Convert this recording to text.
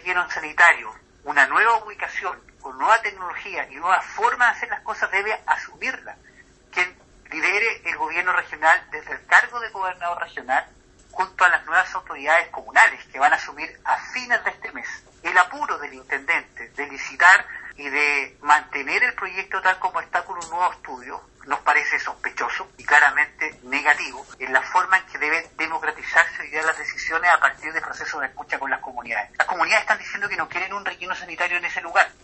relleno sanitario, una nueva ubicación, con nueva tecnología y nueva forma de hacer las cosas, debe asumirla. Quien lidere el gobierno regional desde el cargo de gobernador regional, junto a las nuevas autoridades comunales que van a asumir a fines de este mes. El apuro del intendente de licitar y de mantener el proyecto tal como está con un nuevo estudio nos parece sospechoso y claramente negativo en la forma en que deben democratizarse hoy día las decisiones a partir de procesos de escucha con las comunidades. Las comunidades están diciendo que no quieren un relleno sanitario en ese lugar.